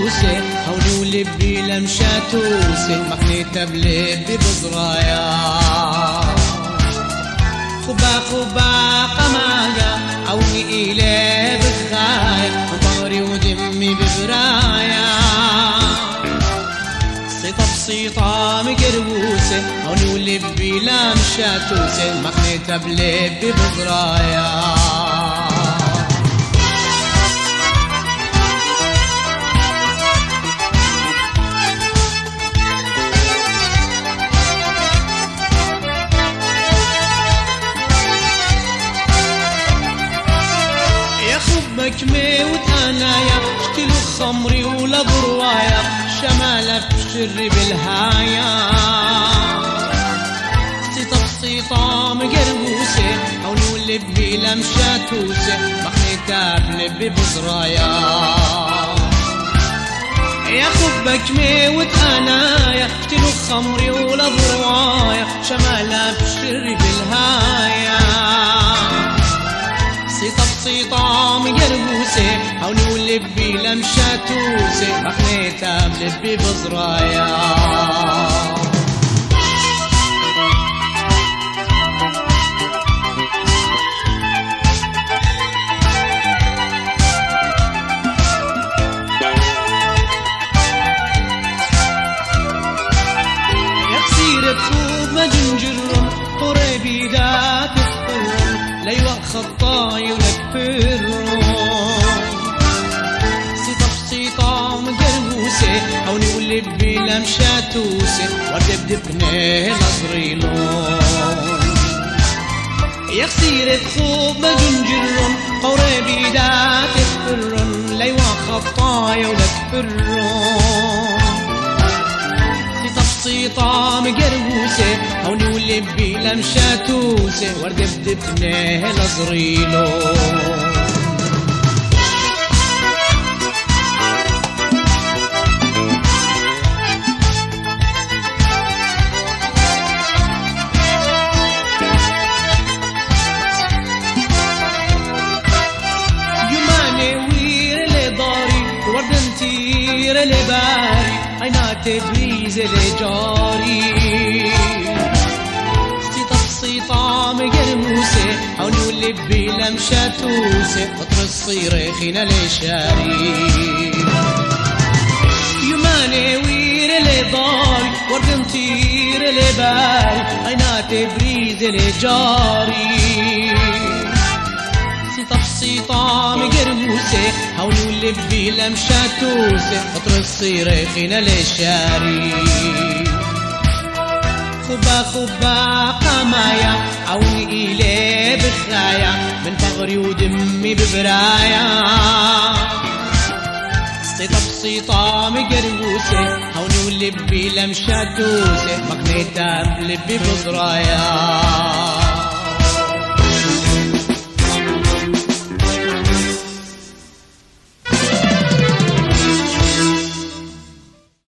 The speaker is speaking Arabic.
مقروسة هوني ولبي لمشاتوسة مخنيتها بلبي بزرايا خبا قمايا عوني إلي بخايا وظهري ودمي ببرايا صيطة بصيطة مقروسة هوني ولبي لمشاتوسة مخنيتها بلبي بزرايا بكمي وتنايا اشتلو خمري ولا ضروايا شمالة بشري بالهايا صيطة بصيطة مقروسة هوني ولبي لمشاتوسة مخنيتها بلبي بزرايا يا خبك ميوت انايا اشتلو خمري ولا ضروايا شمالة بشري بالهايا صيطة بصيطة مقربوسة هوني ولبي لمشاتوسة مخنيتها بلبي بزرايا يا خسيرة طوب ما جنجرهم قريبي ذات الصرم ليوق خطاي ولكفرهم صيطة بصيطة مقربوسة هوني ولبي لمشاتوسة وردبدبني لصغريلون يا خسيرة خوب ما جنجرهم قريبي ذات الصرم ليوق خطاي ولكفرهم بسيطة مقربوسة هوني ولبي لمشاتوسة وردبدبني لصغريلو يماني وير لداري ورد انتير لباري عينات بريز لجاري صيطة بصيطة مقرموسة هوني ولبي لمشاتوسة قطر الصيرة خينا لشاري يماني وير لداري ورد نطير لباري عينات بريز لجاري صيطة بصيطة مقرموسة هوني ولبي لمشاتوسة قطر الصيرة خينا لشاري خبا قمايا عوني إلي بخايا من فغري ودمي ببرايا صيطة بصيطة مقربوسة هوني ولبي لمشاتوسة مخنيتها بلبي بزرايا